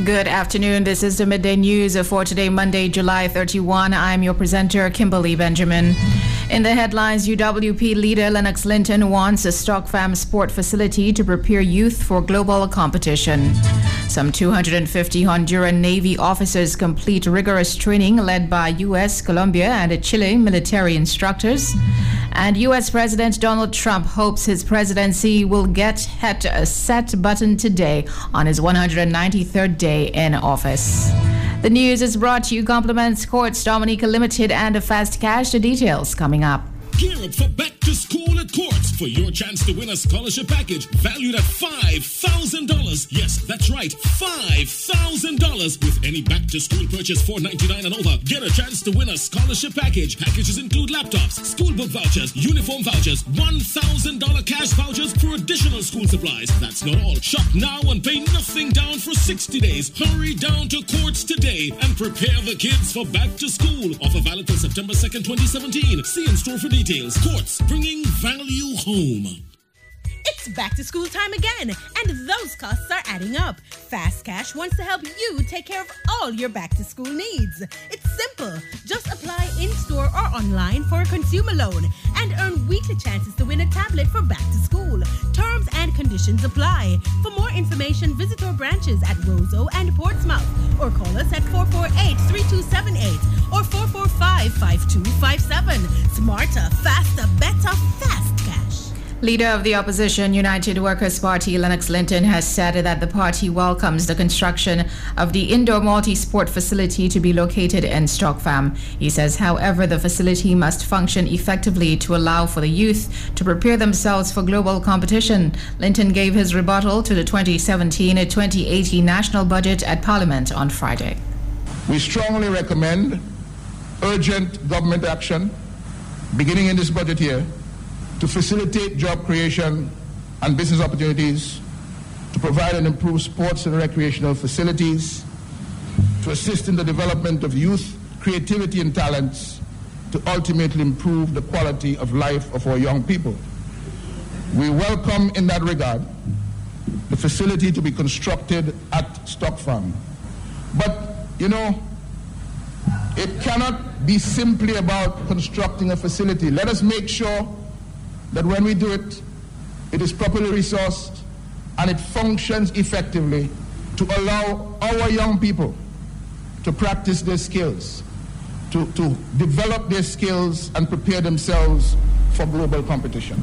Good afternoon. This is the Midday News for today, Monday, July 31. I'm your presenter, Kimberly Benjamin. In the headlines, UWP leader Lennox Linton wants a Stock Farm sport facility to prepare youth for global competition. Some 250 Honduran Navy officers complete rigorous training led by U.S., Colombia, and Chile military instructors. And U.S. President Donald Trump hopes his presidency will hit a set button today on his 193rd day in office. The news is brought to you compliments Courts Dominica Limited and Fast Cash. The details coming up. Gear up for back to school at Courts for your chance to win a scholarship package valued at $5,000. Yes, that's right, $5,000. With any back to school purchase $4.99 and over, get a chance to win a scholarship package. Packages include laptops, school book vouchers, uniform vouchers, $1,000 cash vouchers for additional school supplies. That's not all. Shop now and pay nothing down for 60 days. Hurry down to Courts today and prepare the kids for back to school. Offer valid till September 2nd, 2017. See in store for details. Courts, bringing value home. It's back to school time again, and those costs are adding up. Fast Cash wants to help you take care of all your back to school needs. It's simple. Just apply in-store or online for a consumer loan and earn weekly chances to win a tablet for back to school. Terms and conditions apply. For more information, visit our branches at Roseau and Portsmouth or call us at 448-3278 or 445-5257. Smarter, faster, better, Fast Cash. Leader of the opposition United Workers' Party, Lennox Linton, has said that the party welcomes the construction of the indoor multi-sport facility to be located in Stock Farm. He says, however, the facility must function effectively to allow for the youth to prepare themselves for global competition. Linton gave his rebuttal to the 2017-2018 national budget at Parliament on Friday. We strongly recommend urgent government action beginning in this budget year to facilitate job creation and business opportunities, to provide and improve sports and recreational facilities, to assist in the development of youth, creativity and talents, to ultimately improve the quality of life of our young people. We welcome in that regard the facility to be constructed at Stock Farm. But, it cannot be simply about constructing a facility. Let us make sure that when we do it, it is properly resourced and it functions effectively to allow our young people to practice their skills, to develop their skills and prepare themselves for global competition.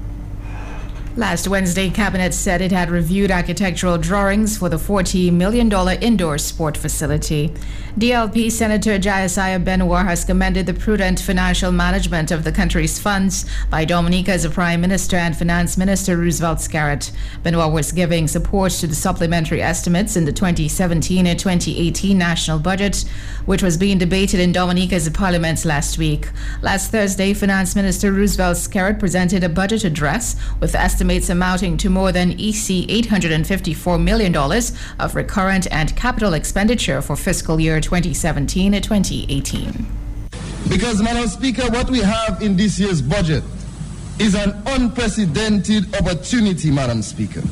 Last Wednesday, Cabinet said it had reviewed architectural drawings for the $40 million indoor sport facility. DLP Senator Jayasaya Benoit has commended the prudent financial management of the country's funds by Dominica's Prime Minister and Finance Minister Roosevelt Skerrit. Benoit was giving support to the supplementary estimates in the 2017 and 2018 national budget, which was being debated in Dominica's Parliament last week. Last Thursday, Finance Minister Roosevelt Skerrit presented a budget address with estimates amounting to more than $854 million of recurrent and capital expenditure for fiscal year 2017 and 2018. Because, Madam Speaker, what we have in this year's budget is an unprecedented opportunity, Madam Speaker.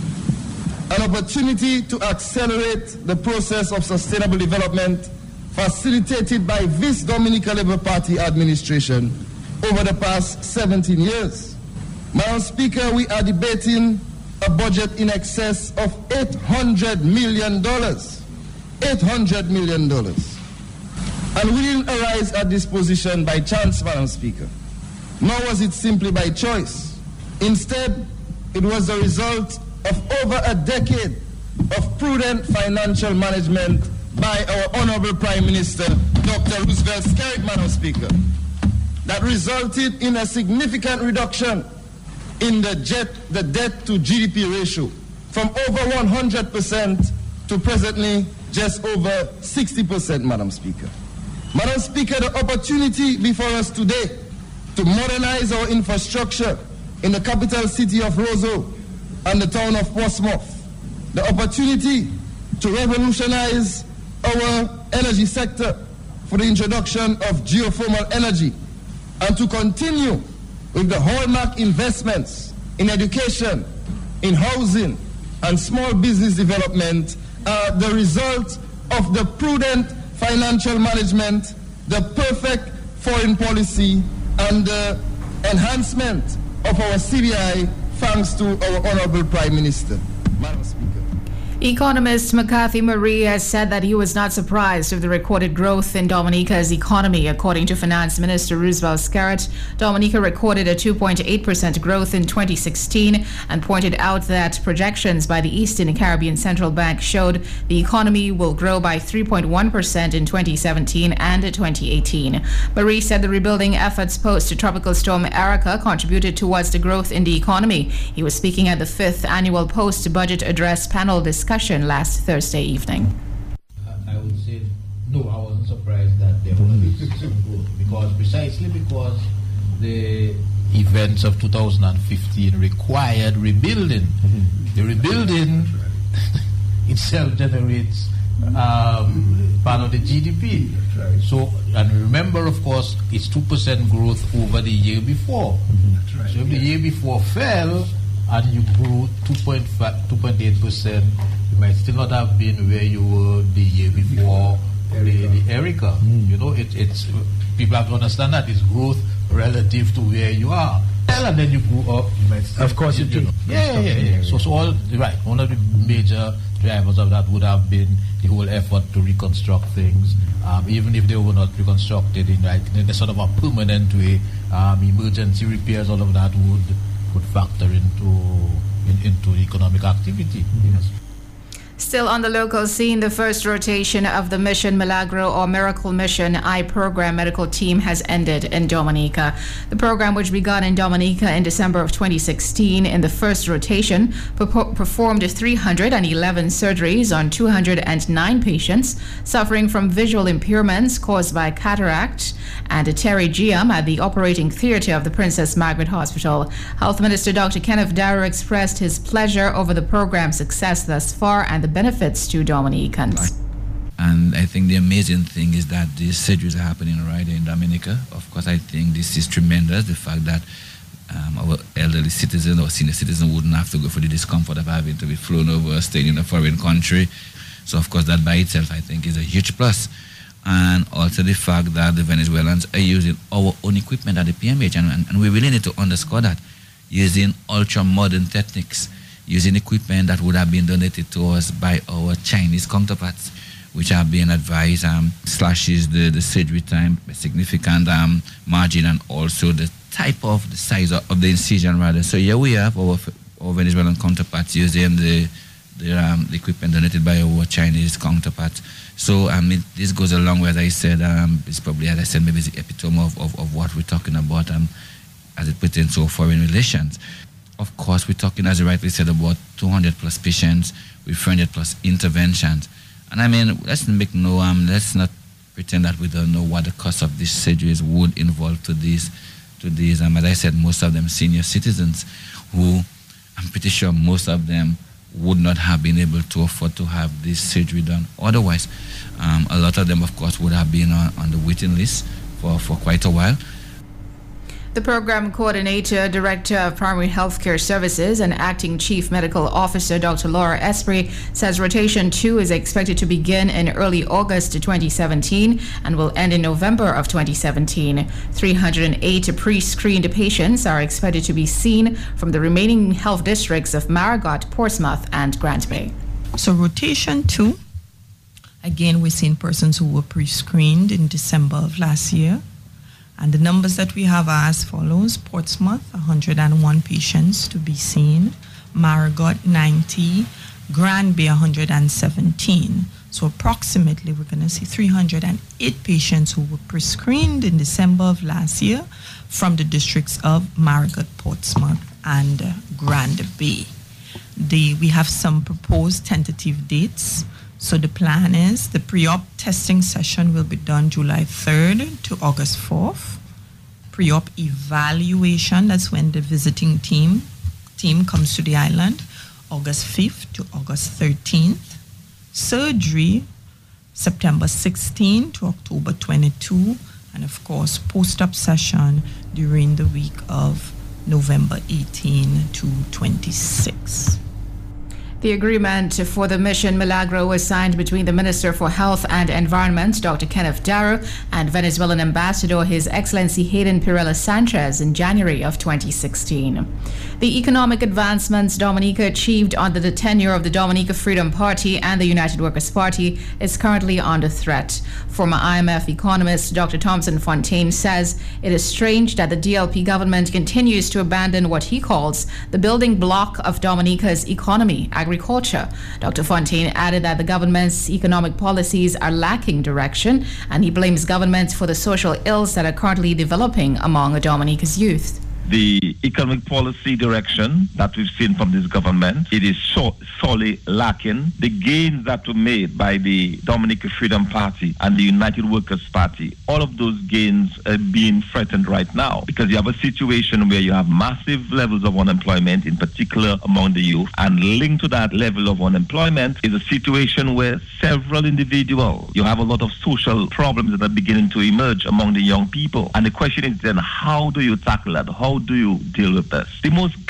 An opportunity to accelerate the process of sustainable development facilitated by this Dominica Labour Party administration over the past 17 years. Madam Speaker, we are debating a budget in excess of $800 million. $800 million. And we didn't arise at this position by chance, Madam Speaker. Nor was it simply by choice. Instead, it was the result of over a decade of prudent financial management by our Honorable Prime Minister, Dr. Roosevelt Skerrit, Madam Speaker, that resulted in a significant reduction in the debt to GDP ratio from over 100% to presently just over 60%, Madam Speaker. Madam Speaker, the opportunity before us today to modernize our infrastructure in the capital city of Roseau and the town of Portsmouth, the opportunity to revolutionize our energy sector for the introduction of geothermal energy, and to continue with the hallmark investments in education, in housing, and small business development are the result of the prudent financial management, the perfect foreign policy, and the enhancement of our CBI thanks to our Honorable Prime Minister. Madam Speaker. Economist McCarthy Marie has said that he was not surprised with the recorded growth in Dominica's economy. According to Finance Minister Roosevelt Scarrett, Dominica recorded a 2.8% growth in 2016 and pointed out that projections by the Eastern Caribbean Central Bank showed the economy will grow by 3.1% in 2017 and 2018. Marie said the rebuilding efforts post-Tropical Storm Erica contributed towards the growth in the economy. He was speaking at the 5th Annual Post-Budget Address Panel discussion last Thursday evening. I would say, no, I wasn't surprised that there was some growth precisely because the events of 2015 required rebuilding. The rebuilding itself generates part of the GDP. So, and remember, of course, it's 2% growth over the year before. So if the year before fell and you grew 2.8%, you might still not have been where you were the year before the Erica. You know, it's people have to understand that it's growth relative to where you are. And then you grew up, you might still, of course you do. Yeah. So all right. One of the major drivers of that would have been the whole effort to reconstruct things, even if they were not reconstructed in a sort of a permanent way. Emergency repairs, all of that would factor into economic activity. Yes. Still on the local scene, the first rotation of the Mission Milagro or Miracle Mission I program medical team has ended in Dominica. The program, which began in Dominica in December of 2016, in the first rotation, performed 311 surgeries on 209 patients suffering from visual impairments caused by cataract and pterygium at the operating theatre of the Princess Margaret Hospital. Health Minister Dr. Kenneth Darrow expressed his pleasure over the program's success thus far and the benefits to Dominicans. And I think the amazing thing is that these surgeries are happening right in Dominica. Of course, I think this is tremendous, the fact that our elderly citizen or senior citizen wouldn't have to go for the discomfort of having to be flown over, staying in a foreign country. So, of course, that by itself, I think, is a huge plus. And also the fact that the Venezuelans are using our own equipment at the PMH, and we really need to underscore that, using ultra-modern techniques, using equipment that would have been donated to us by our Chinese counterparts, which have been advised slashes the surgery time, a significant margin, and also the size of the incision rather. So here we have our Venezuelan counterparts using the equipment donated by our Chinese counterparts. So this goes a long way, as I said. It's probably, as I said, maybe the epitome of what we're talking about as it pertains to foreign relations. Of course, we're talking, as you rightly said, about 200 plus patients with 300 plus interventions. And I mean, let's not pretend that we don't know what the cost of these surgeries would involve to these. As I said, most of them senior citizens who I'm pretty sure most of them would not have been able to afford to have this surgery done. Otherwise, a lot of them, of course, would have been on the waiting list for quite a while. The program coordinator, Director of Primary Healthcare Services and Acting Chief Medical Officer, Dr. Laura Esprit, says rotation 2 is expected to begin in early August 2017 and will end in November of 2017. 308 pre-screened patients are expected to be seen from the remaining health districts of Marigot, Portsmouth, and Grant Bay. So rotation 2, again, we're seeing persons who were pre-screened in December of last year. And the numbers that we have are as follows: Portsmouth, 101 patients to be seen, Marigot, 90, Grant Bay, 117. So approximately, we're going to see 308 patients who were pre-screened in December of last year from the districts of Marigot, Portsmouth, and Grant Bay. We have some proposed tentative dates. So the plan is the pre-op testing session will be done July 3rd to August 4th. Pre-op evaluation, that's when the visiting team comes to the island, August 5th to August 13th. Surgery, September 16 to October 22. And of course, post-op session during the week of November 18 to 26. The agreement for the Mission Milagro was signed between the Minister for Health and Environment, Dr. Kenneth Darrow, and Venezuelan Ambassador His Excellency Hayden Pirela Sanchez in January of 2016. The economic advancements Dominica achieved under the tenure of the Dominica Freedom Party and the United Workers' Party is currently under threat. Former IMF economist Dr. Thompson Fontaine says it is strange that the DLP government continues to abandon what he calls the building block of Dominica's economy, agriculture. Dr. Fontaine added that the government's economic policies are lacking direction, and he blames governments for the social ills that are currently developing among Dominica's youth. The economic policy direction that we've seen from this government, it is sorely lacking. The gains that were made by the Dominica Freedom Party and the United Workers' Party, all of those gains are being threatened right now because you have a situation where you have massive levels of unemployment, in particular among the youth, and linked to that level of unemployment is a situation where several individuals, you have a lot of social problems that are beginning to emerge among the young people. And the question is then, how do you tackle that? How do you deal with this? The most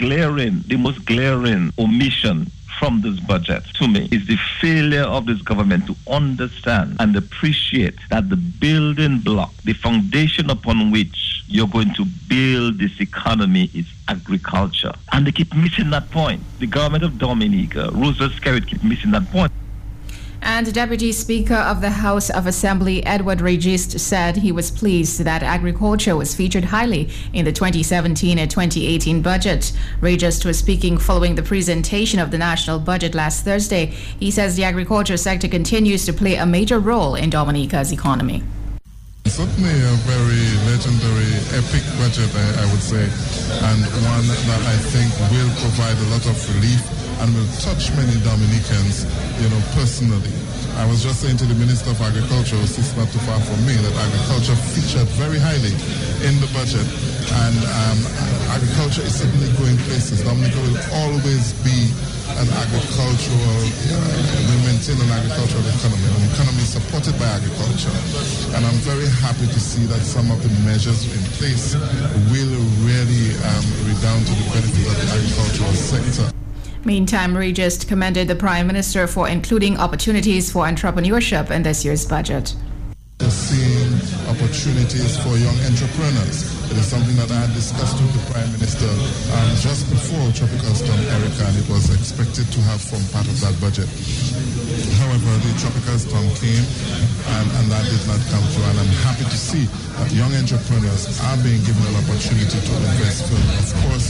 glaring omission from this budget, to me, is the failure of this government to understand and appreciate that the building block, the foundation upon which you're going to build this economy is agriculture. And they keep missing that point. The government of Dominica, Roosevelt Skerrit, keep missing that point. And Deputy Speaker of the House of Assembly, Edward Regist, said he was pleased that agriculture was featured highly in the 2017 and 2018 budget. Regist was speaking following the presentation of the national budget last Thursday. He says the agriculture sector continues to play a major role in Dominica's economy. Certainly a very legendary, epic budget, I would say, and one that I think will provide a lot of relief and will touch many Dominicans, personally. I was just saying to the Minister of Agriculture, who sits not too far from me, that agriculture featured very highly in the budget, and agriculture is certainly going places. Dominica will always be an agricultural, we maintain an agricultural economy. An economy supported by agriculture. And I'm very happy to see that some of the measures in place will really redound to the benefit of the agricultural sector. Meantime, Regist commended the Prime Minister for including opportunities for entrepreneurship in this year's budget. Seeing opportunities for young entrepreneurs. It is something that I had discussed with the Prime Minister just before Tropical Storm Erica, and it was expected to have formed part of that budget. However, the Tropical Storm came and that did not come through, and I'm happy to see that young entrepreneurs are being given an opportunity to invest. Of course,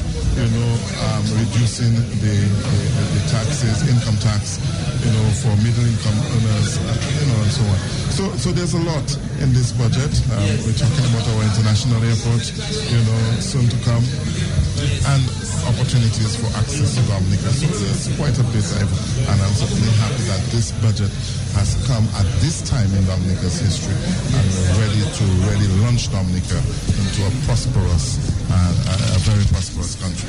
reducing the taxes, income tax, for middle-income earners, and so on. So there's a lot in this budget. We're talking about our international airport, soon to come, and opportunities for access to Dominica. So there's quite a bit, and I'm certainly happy that this budget has come at this time in Dominica's history, and we're ready to really launch Dominica into a prosperous, a very prosperous country.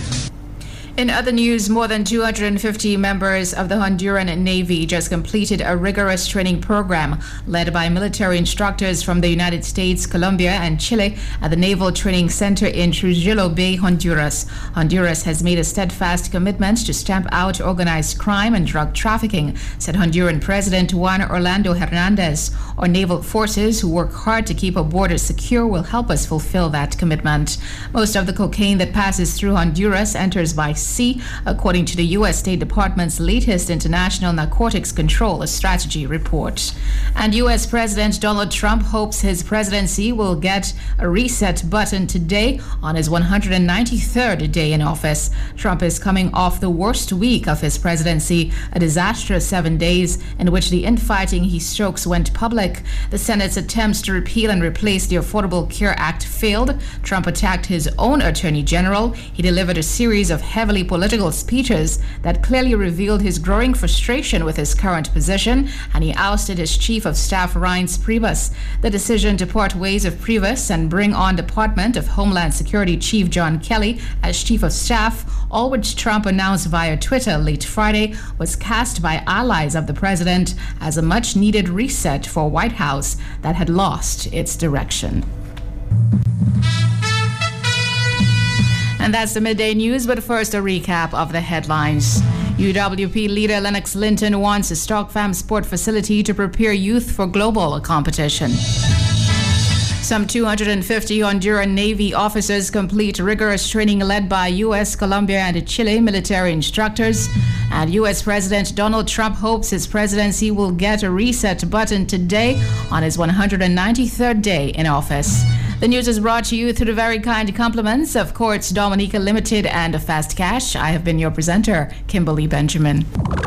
In other news, more than 250 members of the Honduran Navy just completed a rigorous training program led by military instructors from the United States, Colombia, and Chile at the Naval Training Center in Trujillo Bay, Honduras. Honduras has made a steadfast commitment to stamp out organized crime and drug trafficking, said Honduran President Juan Orlando Hernandez. Our naval forces, who work hard to keep our borders secure, will help us fulfill that commitment. Most of the cocaine that passes through Honduras enters by sea, according to the U.S. State Department's latest International Narcotics Control Strategy report. And U.S. President Donald Trump hopes his presidency will get a reset button today on his 193rd day in office. Trump is coming off the worst week of his presidency, a disastrous 7 days in which the infighting he strokes went public. The Senate's attempts to repeal and replace the Affordable Care Act failed. Trump attacked his own attorney general. He delivered a series of heavily political speeches that clearly revealed his growing frustration with his current position, and he ousted his chief of staff Reince Priebus. The decision to part ways with Priebus and bring on Department of Homeland Security Chief John Kelly as chief of staff, all which Trump announced via Twitter late Friday, was cast by allies of the president as a much-needed reset for a White House that had lost its direction. And that's the midday news, but first a recap of the headlines. UWP leader Lennox Linton wants a Stock Farm Sport facility to prepare youth for global competition. Some 250 Honduran Navy officers complete rigorous training led by U.S., Colombia, and Chile military instructors. And U.S. President Donald Trump hopes his presidency will get a reset button today on his 193rd day in office. The news is brought to you through the very kind compliments of Courts Dominica Limited and Fast Cash. I have been your presenter, Kimberly Benjamin.